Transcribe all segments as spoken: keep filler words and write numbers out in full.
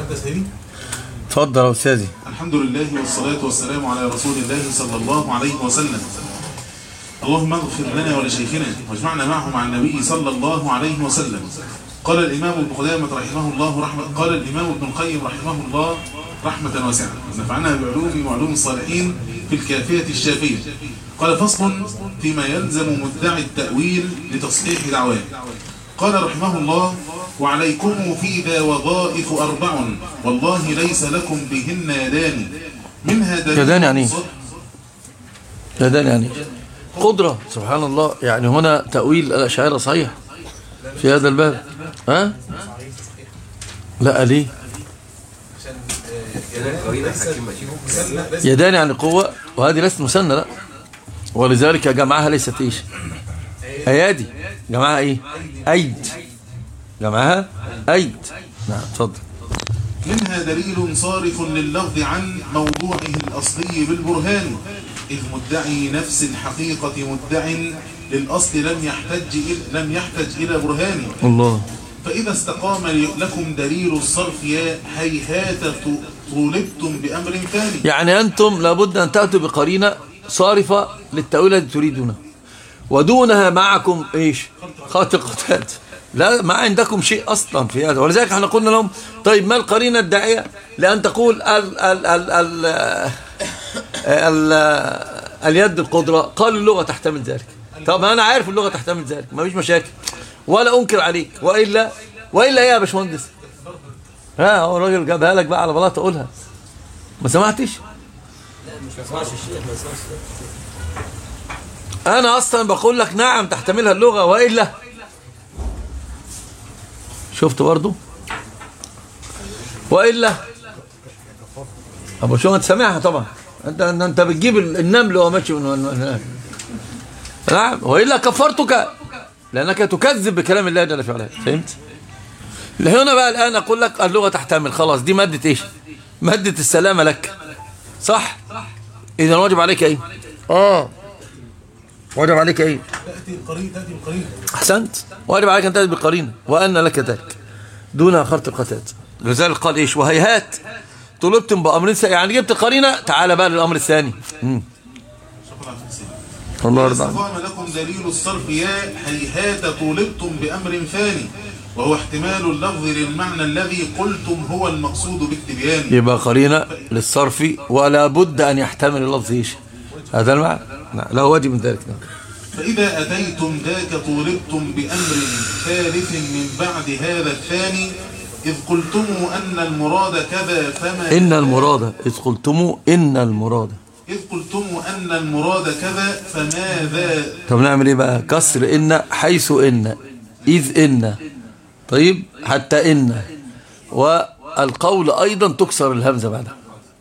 اتفضل يا استاذي. الحمد لله والصلاة والسلام على رسول الله صلى الله عليه وسلم. اللهم اغفر لنا ولشيخنا واجمعنا معه مع النبي صلى الله عليه وسلم. قال الإمام ابن قدامة رحمه الله رحمة قال الإمام ابن القيم رحمه الله رحمة واسعة نفعنا بعلوم وعلوم الصالحين في الكافية الشافية. قال فصل فيما يلزم مدعي التأويل لتصحيح دعواه. قال رحمه الله وعليكم في ذا وظائف أربع والله ليس لكم بهن يدان منها دليل يدان يعني ايه؟ يدان يعني قدرة. سبحان الله. يعني هنا تأويل الأشاعرة صحيح في هذا الباب. ها؟ لا ليه؟ يدان يعني قوة، وهذه ليست مسنة. لا، ولذلك جمعها ليست ايش؟ ايادي. جمعها ايه؟ ايد. جمعها ايد. نعم اتفضل. منها دليل صارف لللفظ عن موضوعه الأصلي بالبرهان إذ مدعي نفس الحقيقة مدع للأصل لم يحتج لم يحتج إلى برهان. الله. فإذا استقام لكم دليل الصرف يا هيهات طولبتم بأمر ثاني. يعني أنتم لابد أن تأتوا بقرينة صارفة للتأويل الذي تريدونه، ودونها معكم إيش؟ خط القتال. لا، ما عندكم شيء أصلا في هذا. ولذلك احنا قلنا لهم طيب ما القرينة الداعية لأن تقول ال ال ال ال ال اليد القدرة؟ قال اللغة تحتمل ذلك. طب أنا عارف اللغة تحتمل ذلك، ما فيش مشاكل ولا أنكر عليك، وإلا وإلا إيه يا باشمهندس؟ ها هو الراجل جابها لك بقى على بلاطة أقولها ما سمعتش؟ لا مش مسمعش الشيخ، ما سمعش. أنا أصلا بقول لك نعم تحتملها اللغة، وإلا شفت برضو؟ وإلا أبو شو أنت سامعها طبعا. أنت أنت بتجيب النمل وهو ماشي من نعم. وإلا كفرتك لأنك تكذب بكلام الله جل وعلا. فهمت؟ هنا بقى الآن أقول لك اللغة تحتمل، خلاص دي مادة إيش؟ مادة السلامة لك، صح؟ إذا واجب عليك إيه؟ آه واجب عليك إيه؟ تأتي القرينة تأتي القرينة. أحسنت. واجب عليك أن تأتي بقرينة وأن لك ذلك دون خرط القتات. لذلك قال إيش؟ وهيهات طلبتم بأمر ثاني. يعني جبت قرينة، تعال بقى للأمر الثاني. امم الله يرضى عنك. استقام لكم دليل الصرف يا هيهات طولبتم بأمر ثاني وهو احتمال اللفظ للمعنى الذي قلتم هو المقصود بالتبيان. يبقى قرينة للصرف ولا بد أن يحتمل اللفظ إيش؟ هذا المعنى. لا واجب من ذلك. فإذا أتيتم ذاك طولبتم بأمر ثالث من بعد هذا الثاني إذ قلتم أن المراد كذا فما إن المراد إذ قلتم إن المراد إذ قلتم أن المراد كذا فماذا. طب نعمل إيه بقى؟ كسر إن حيث إن إذ إن. طيب حتى إن. والقول أيضا تكسر الهمزة بعدها.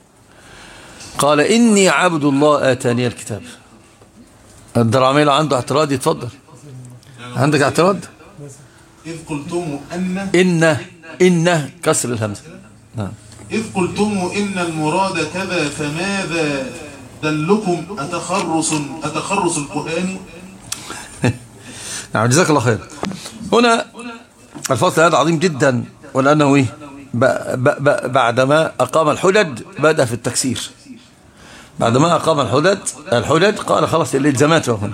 قال إني عبد الله آتاني الكتاب. الدرعميل عنده اعتراض، يتفضل. عندك اعتراض؟ إذ قلتم أن إن إن كسر الهمزة. نعم. إذ قلتم إن المراد كذا فماذا دلكم أتخرص أتخرص الكهان. نعم جزاك الله خير. هنا الفصل هذا عظيم جدا، ولأنه إيه؟ بعدما أقام الحجج بدأ في التكسير. بعدما أقام الحجج الحجج قال خلاص الالتزامات هنا.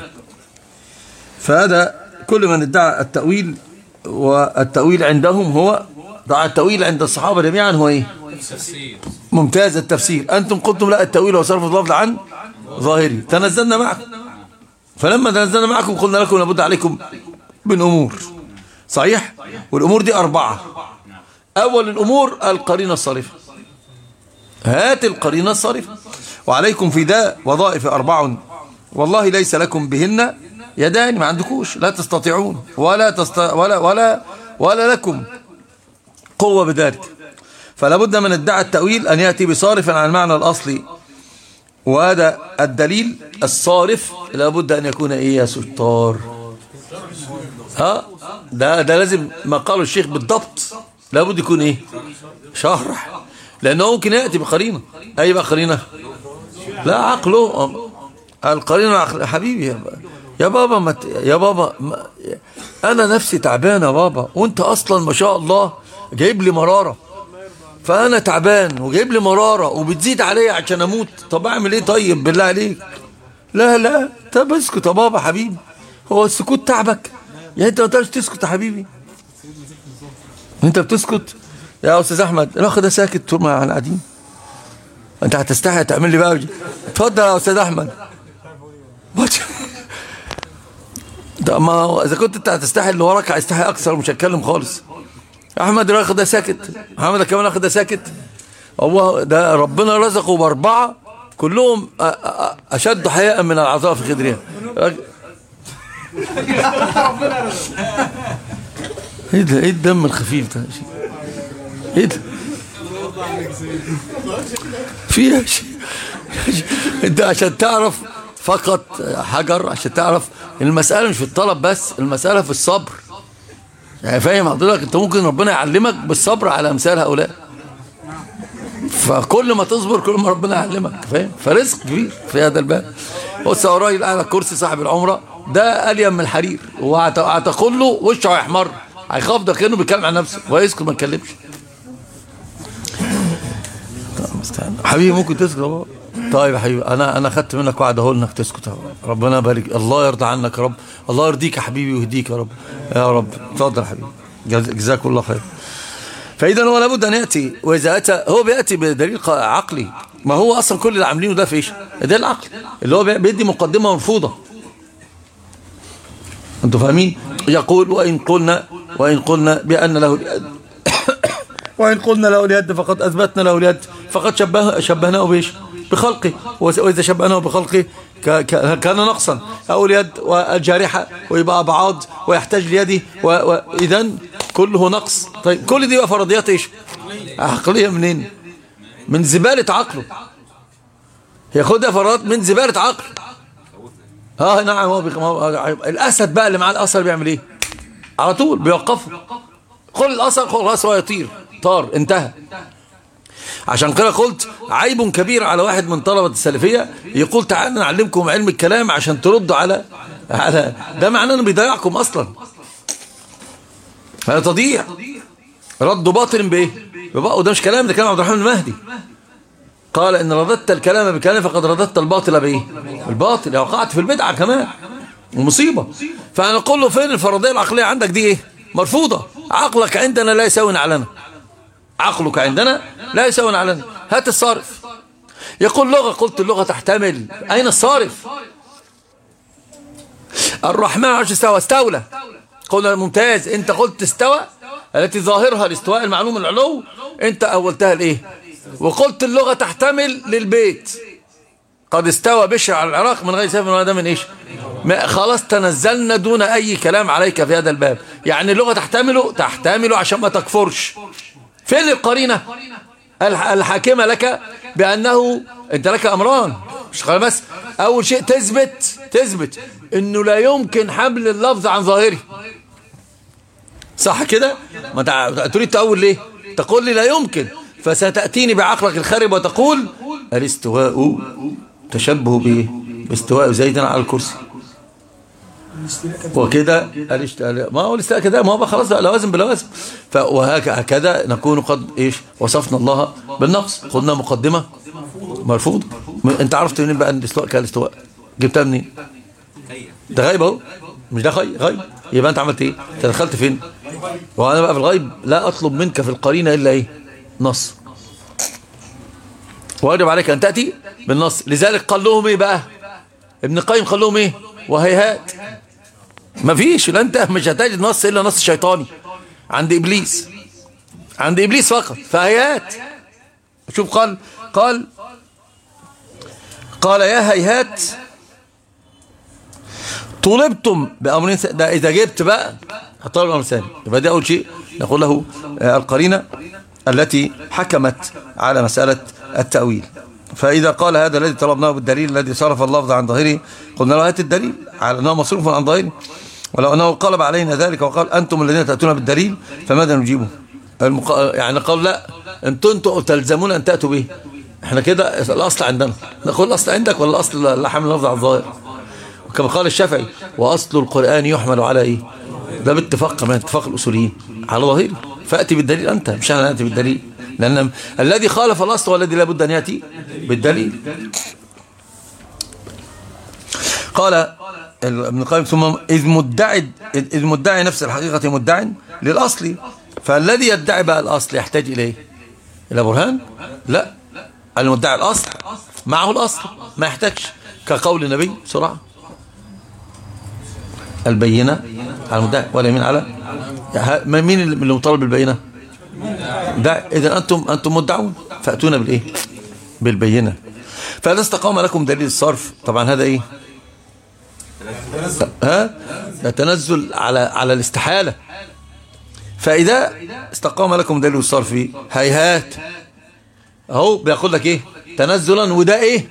فهذا كل من ادعى التأويل، والتأويل عندهم هو ضع التأويل عند الصحابة جميعا هو إيه؟ ممتاز التفسير. أنتم قلتم لا التأويل هو صرف اللفظ عن ظاهري. تنزلنا معكم، فلما تنزلنا معكم قلنا لكم لابد عليكم من أمور، صحيح؟ والأمور دي أربعة. أول الأمور القرينة الصارفة. هات القرينة الصارفة. وعليكم في ذا وظائف أربع والله ليس لكم بهن يدان. ما عندكوش، لا تستطيعون ولا تست... ولا ولا ولا لكم قوة بذلك. فلا بد من ادعاء التأويل أن يأتي بصارف عن المعنى الأصلي، وهذا الدليل الصارف لا بد أن يكون إيه يا ستار؟ ها ده ده لازم ما قاله الشيخ بالضبط، لا بد يكون إيه؟ شرح، لأنه ممكن يأتي بقرينة. أي بقى قرينة؟ لا عقله القرينة عقل. حبيبي يا بابا يا بابا, ما يا بابا ما أنا نفسي تعبانة يا بابا، وأنت أصلا ما شاء الله جايب لي مرارة. فانا تعبان وجايب لي مراره وبتزيد عليا عشان اموت، طب اعمل ايه؟ طيب بالله عليك. لا لا طب اسكت يا بابا حبيبي، هو السكوت تعبك؟ يعني انت ما تقدرش تسكت يا حبيبي؟ انت بتسكت يا استاذ احمد؟ الاخ ده ساكت طول ما احنا قاعدين، انت هتستحي تعمل لي بقى؟ اتفضل يا استاذ احمد. ده ما هو اذا كنت انت هتستحي اللي وراك هيستحي اكثر، مش هتكلم خالص. احمد الاخ ده ساكت، محمد كمان الاخ ده ساكت. هو ده ربنا رزقه باربعه كلهم اشد حياء من العذراء في خدرها. ايه ده؟ ايه الدم الخفيف ده؟ ايه ده؟ فيها شيء. انت عشان تعرف فقط حجر، عشان تعرف ان المسألة مش في الطلب بس، المسألة في الصبر. يعني فاهم حضرتك؟ انت ممكن ربنا يعلمك بالصبر على امثال هؤلاء، فكل ما تصبر كل ما ربنا يعلمك، فاهم؟ فرزق كبير في هذا الباب. بص يا راجل على الكرسي صاحب العمره ده اليم من الحرير، وهتقول له وشه هيحمر، هيخاف، ده كانه بيتكلم عن نفسه ويسكت ما يتكلمش. حبيبي ممكن تسكت يا بابا؟ طيب يا حبيبي انا انا خدت منك وعد اهو انك تسكت اهو. ربنا يبارك، الله يرضى عنك يا رب، الله يرضيك يا حبيبي ويهديك يا رب يا رب. اتفضل يا حبيبي، جزاك الله خير. فاذا هو لابد ان ياتي، واذا اتى هو بياتي بدليل عقلي. ما هو اصلا كل اللي عاملينه ده في ايش؟ ده العقل اللي هو بيدي مقدمه مرفوضه. انتوا فاهمين؟ يقول وان قلنا وان قلنا بان له اليد وان قلنا له اليد فقد اثبتنا له اليد، فقد شبه شبهناه بايش؟ بخلقه، واذا شبهناه بخلقه كان نقصا. او اليد والجارحه ويبقى ابعاد ويحتاج ليده، واذا كله نقص. طيب كل دي بقى فرضيات ايش؟ عقليه. منين؟ من زباله عقله، ياخدها فرضيات من زباله عقله. اه نعم. هو الاسد بقى اللي معاه الاثر بيعمل ايه؟ على طول بيوقفه، خد الاثر، خد راسه ويطير، طار، انتهى. عشان كده قلت عيب كبير على واحد من طلبة السلفية يقول تعالوا نعلمكم علم الكلام عشان تردوا على على ده، معناه انه بيضيعكم اصلا. هذا تضييع، رد باطل بايه؟ وده مش كلام، ده كلام عبد الرحمن المهدي. قال ان رددت الكلام بكلام فقد رددت الباطل بايه؟ الباطل. وقعت في البدعة كمان ومصيبة. فانا اقول له فين الفرضية العقلية عندك دي؟ ايه؟ مرفوضة. عقلك عندنا لا يساوي علنا، عقلك عندنا لا يساوي علنا. هات الصارف. يقول لغة، قلت اللغة تحتمل. أين الصارف؟ الرحمن عرش استوى، استولى. قلنا ممتاز، انت قلت استوى التي ظاهرها الاستواء المعلوم العلو، انت أولتها الايه؟ وقلت اللغة تحتمل للبيت. قد استوى بشر على العراق من غير سيف ولا دم من ايش؟ خلاص تنزلنا دون اي كلام عليك في هذا الباب. يعني اللغة تحتمله، تحتمله عشان ما تكفرش. فين القرينة الحاكمة لك بأنه أنت لك أمران؟ مش خلاص بس أول شيء تثبت تثبت إنه لا يمكن حمل اللفظ عن ظاهره، صح كده؟ ما تريد تقول ليه؟ تقول لي لا يمكن، فستأتيني بعقلك الخارب وتقول الاستواء تشبه بإيه؟ باستواء زيد على الكرسي وكده. ما هو الاستواء كده، ما هو خلاص لوازم بلوازم. وهكذا نكون قد ايش؟ وصفنا الله بالنقص، قلنا مقدمه مرفوضه. انت عرفت منين بقى ان الاستواء كالاستواء؟ جبتها منين؟ ده غيب اهو، مش ده غيب؟ يبقى انت عملت ايه؟ انت دخلت فين؟ وانا بقى في الغيب لا اطلب منك في القرينه الا ايه؟ نص. واجب عليك ان تاتي بالنص. لذلك قال لهم ايه بقى؟ ابن القيم قال لهم ايه؟ وهيهات. ما فيش، لا انت مش هتجد نص الا نص شيطاني عند ابليس، عند ابليس فقط. فهيهات. شوف قال قال قال يا هيهات طلبتم بامرين. ده اذا جبت بقى هطلب الامر الثاني. يبقى ده اول شيء نقول له القرينه التي حكمت على مساله التاويل. فإذا قال هذا الذي طلبناه بالدليل الذي صرف اللفظ عن ظاهره، قلنا له هات الدليل على أنه مصروف عن ظاهره. ولو أنه قلب علينا ذلك وقال أنتم الذين تأتون بالدليل فماذا نجيبه؟ المق... يعني قال لا، أنتم أنتم تلزمون أن تأتوا به. احنا كده الأصل عندنا، نقول الأصل عندك ولا الأصل لا حمل اللفظ عن ظاهر؟ وكما قال الشافعي وأصل القرآن يحمل على إيه؟ ده باتفاق كمان، اتفاق الأصوليين على ظاهره. فأتي بالدليل أنت، مش أنا نأتي بالدليل. لأن الذي خالف الأصل هو الذي لابد أن يأتي بالدليل. قال ابن القيم ثم إذ مدعي إذ مدعي نفس الحقيقة مدعي للأصل، فالذي يدعي بقى الأصل يحتاج إليه إلى برهان؟ لا، المدعي الأصل معه الأصل ما يحتاجش، كقول النبي سرعة البينة على المدعي ولا يمين على مين اللي مطالب بالبينة؟ ده إذا أنتم أنتم مدعون فأتونا بالإيه؟ بالبينة. فإذا استقام لكم دليل الصرف، طبعا هذا إيه؟ ها؟ تنزل على على الاستحالة. فإذا استقام لكم دليل الصرف هيهات اهو بيقول لك ايه؟ تنزلا، وده ايه؟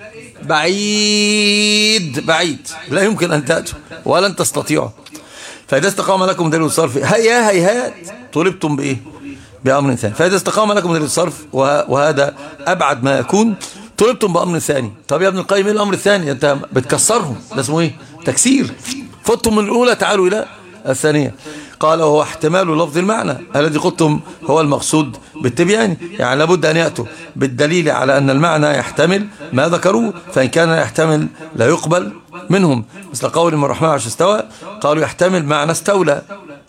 بعيد بعيد لا يمكن ان تأتوا ولن تستطيعوا. فإذا استقام لكم دليل الصرف هيا هيهات طلبتم بايه؟ بأمر ثاني. فإذا استقام لكم دليل الصرف وهذا أبعد ما يكون طلبتم بأمر ثاني. طب يا ابن القيم ايه الأمر الثاني؟ انت بتكسرهم، ده اسمه ايه؟ تكسير. فتم من الأولى تعالوا إلى الثانية. قال وهو احتمال لفظ المعنى الذي قلتم هو المقصود بالتبيان، يعني لابد أن يأتوا بالدليل على أن المعنى يحتمل ما ذكروه، فإن كان يحتمل لا يقبل منهم، مثل قول من الرحمن عرش استوى قالوا يحتمل معنى استولى.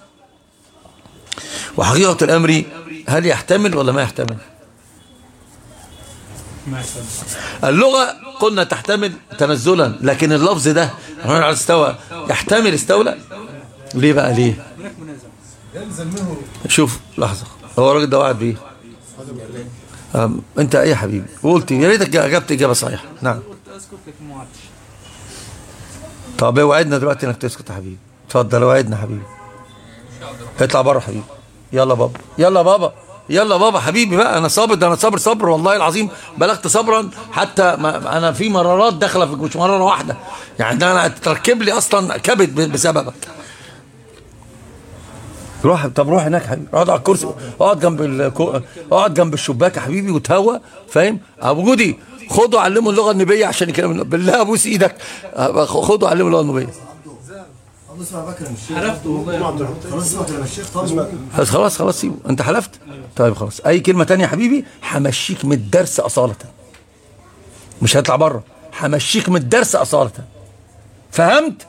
وحقيقة الأمر هل يحتمل ولا ما يحتمل؟ اللغة قلنا تحتمل تنزلا، لكن اللفظ ده الرحمن عرش استوى يحتمل استولى؟ ليه بقى ليه؟ شوف لحظة، هو الراجل ده وعد بيه؟ انت ايه يا حبيبي؟ قلت يا ريتك اجبت اجابه صحيحه. نعم. طب وعدنا دلوقتي انك تسكت يا حبيبي. اتفضل وعدنا حبيبي. اطلع بره حبيبي. يلا بابا يلا بابا يلا بابا حبيبي بقى. انا صابر، ده انا صابر صبر والله العظيم، بلغت صبرا حتى ما انا في مرارات داخله في مش مره واحده، يعني ده انا تركب لي اصلا كبد بسببك. روح. طب روح هناك حبيبي، اقعد على الكرسي، اقعد جنب الكو... اقعد جنب الشباك يا حبيبي وتهوى، فاهم؟ ابو جودي خدوا علموا اللغه النبيه عشان يكلموا بالله، ابوس ايدك خدوا علموا اللغه النبيه. خلاص خلاص خلاص سيبه، انت حلفت. طيب خلاص، اي كلمه ثانيه يا حبيبي همشيك من الدرس اصاله، مش هطلع بره، همشيك من الدرس اصاله. فهمت؟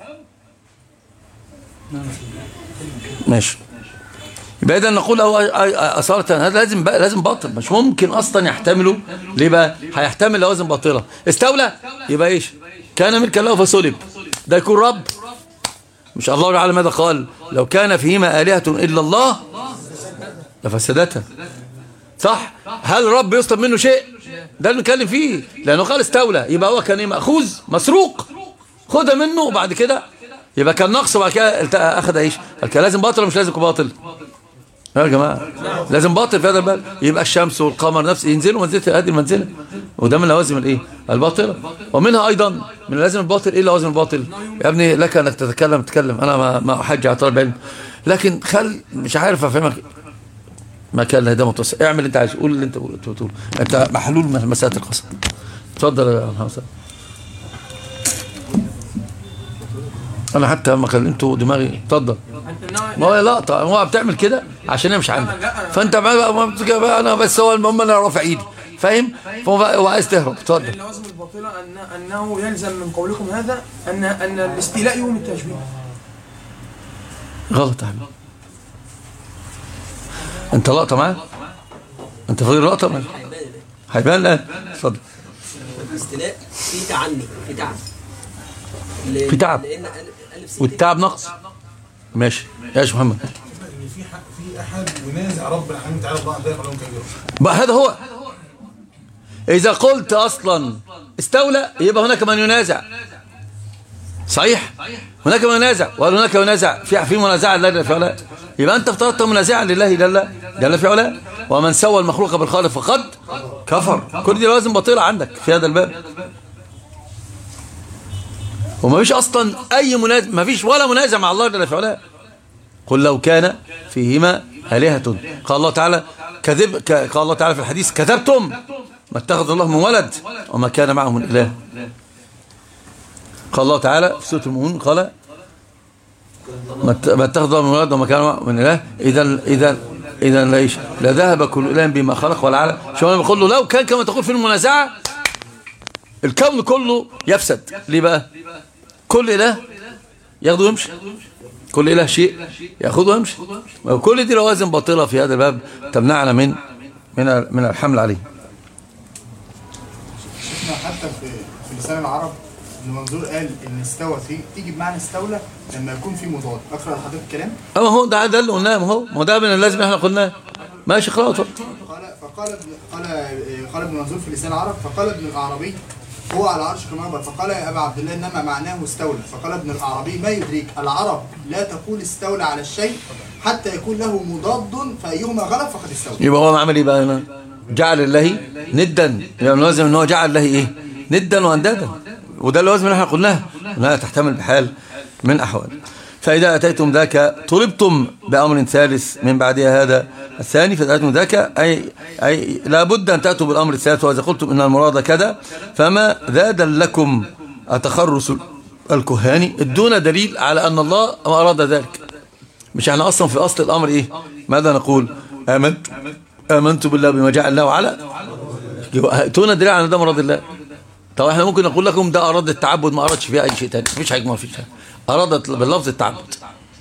ماشي. يبقى اذا نقول هو اصاله هذا لازم لازم باطل، مش ممكن اصلا يحتمله. ليه بقى؟ هيحتمل لوازم باطله. استولى يبقى ايش؟ كان ملكا له فسلب، ده يكون رب؟ مش الله تعالى ماذا قال؟ لو كان فيهما آلهة إلا الله لفسدتها. صح؟ هل رب يطلب منه شيء؟ ده اللي بنتكلم فيه، لأنه قال استولى، يبقى هو كان مأخوذ مسروق، خدها منه وبعد كده يبقى كان نقص، وبعد كده أخذ ايش؟ كان لازم باطل ولا مش لازم باطل؟ يا جماعة لازم باطل في هذا الباب. يبقى الشمس والقمر نفس ينزلوا منزلة هذه المنزلة، وده من لوازم الايه؟ الباطلة. ومنها ايضا من لازم الباطل. ايه لوازم الباطل؟ يا ابني لك انك تتكلم تتكلم، انا ما ما احج على طالب علم، لكن خل مش عارف افهمك ما كان هذا متصل. اعمل اللي انت عايزه، قول اللي انت بتقوله، انت محلول من مسألة القسم. اتفضل يا محمد. انا حتى لما كلمته دماغي اتفضل. ما هو لقطه، هو بتعمل كده عشان انا مش عندك، فانت بقى انا بس هو المهم انا رافع ايدي، فاهم؟ فهو عايز تهرب. اتفضل. اللوازم الباطله ان انه يلزم من قولكم هذا ان ان الاستيلاء يوم التشبيه. غلط يا حبيبي. انت لقطه معاه؟ انت فاضل لقطه معاه؟ هيبان الان. اتفضل. الاستيلاء في تعني، في تعب، في تعب، والتعب نقص. ماشي يا شيخ محمد. ان في في احد ينازع رب العالمين تعالى الله ذلك لهم كبير بقى. هذا هو. اذا قلت اصلا استولى يبقى هناك من ينازع، صحيح؟ هناك من ينازع، وهل هناك ينازع في في منازعه لله في علاه؟ يبقى انت افترضت منازعه لله جل جل في علاه. ومن سوى المخلوق بالخالق فقد كفر. كل دي لازم باطله عندك في هذا الباب. وما فيش اصلا اي منازع، ما فيش ولا منازع مع الله جل في علاه. قل لو كان فيهما آلهة، قال الله تعالى كذب، قال الله تعالى في الحديث كذبتم، ما اتخذ الله من ولد وما كان معه من إله. قال الله تعالى في سورة المؤمنون قال ما اتخذ الله من ولد وما كان معه من إله. إذا إذا إذا ليش لا ذهب كل إله بما خلق ولا على. شو أنا بقول له لو كان كما تقول في المنازعة الكون كله يفسد. ليه بقى؟ كل إله ياخده ويمشي، كل إله شيء ياخده ويمشي. وكل دي لوازم باطلة في هذا الباب تمنعنا من من من الحمل عليه. شفنا حتى في في لسان العرب ان منظور قال ان استوى في تيجي بمعنى استولى لما يكون في مضاد. اقرا لحضرتك الكلام. اما هو ده ده اللي قلناه، ما هو ما هو ده من اللازم احنا قلناه. ماشي اقراه. قال فقال ابن قال قال ابن منظور في لسان العرب فقال ابن الأعرابي هو على العرش كما فقال يا ابا عبد الله انما معناه استولى. فقال ابن الأعرابي ما يدريك العرب لا تقول استولى على الشيء حتى يكون له مضاد فايهما غلب فقد استولى. يبقى هو عمل ايه بقى هنا؟ جعل الله ندا. يبقى لازم ان هو جعل الله ايه؟ ندا واندادا. وده اللازم اللي احنا قلناه انها تحتمل بحال من احوال. فاذا اتيتم ذاك طلبتم بامر ثالث من بعدها هذا الثاني، فاذا اتيتم ذاك اي اي لابد ان تاتوا بالامر الثالث. واذا قلتم ان المراد كذا فما زاد لكم اتخرص الكهان دون دليل على ان الله ما اراد ذلك. مش احنا اصلا في اصل الامر ايه؟ ماذا نقول؟ امنت امنت بالله بما جعل الله على ائتونا دليل على ده مراد الله. طب احنا ممكن نقول لكم ده اراد التعبد، ما ارادش فيها اي شيء ثاني، مفيش حاجه ما فيش. اراد باللفظ التعبد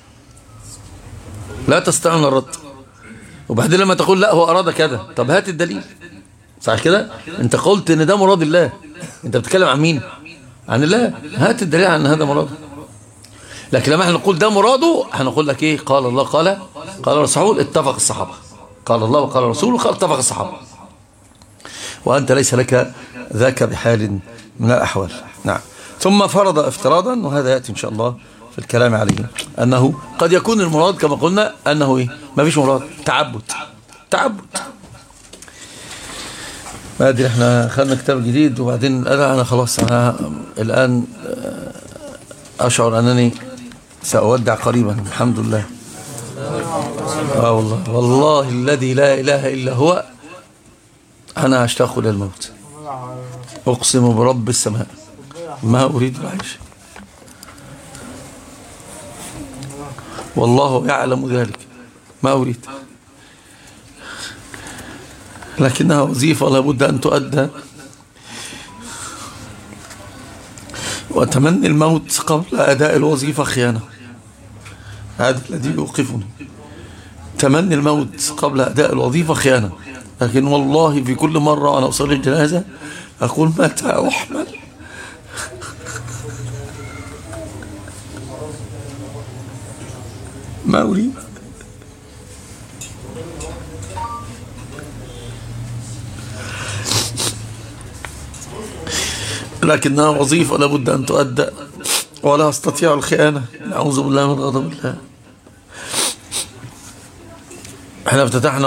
لا تستطيعون الرد. وبعدين لما تقول لا هو اراد كذا، طب هات الدليل. صح كده؟ انت قلت ان ده مراد الله، انت بتتكلم عن مين؟ عن الله. هات الدليل عن هذا مراده. لكن لما احنا نقول ده مراده هنقول لك ايه؟ قال الله قال قال الرسول اتفق الصحابه. قال الله وقال الرسول وقال اتفق الصحابه. وانت ليس لك ذاك بحال من الاحوال. نعم. ثم فرض افتراضا، وهذا ياتي ان شاء الله في الكلام عليه، انه قد يكون المراد كما قلنا انه ايه؟ ما فيش مراد، تعبد. تعبد. ما ادري احنا خدنا كتاب جديد وبعدين انا انا خلاص انا الان اشعر انني ساودع قريبا الحمد لله. اه والله والله الذي لا اله الا هو انا اشتاق للموت. اقسم برب السماء ما اريد العيش، والله يعلم ذلك ما اريد، لكنها وظيفة لابد أن تؤدى. وأتمنى الموت قبل أداء الوظيفة خيانة. هذا الذي يوقفني. تمني الموت قبل أداء الوظيفة خيانة. لكن والله في كل مرة وأنا أصلي الجنازة أقول متى أحمل. ما أريد. لكنها وظيفة لابد أن تؤدى ولا أستطيع الخيانة. نعوذ بالله من غضب الله. احنا افتتحنا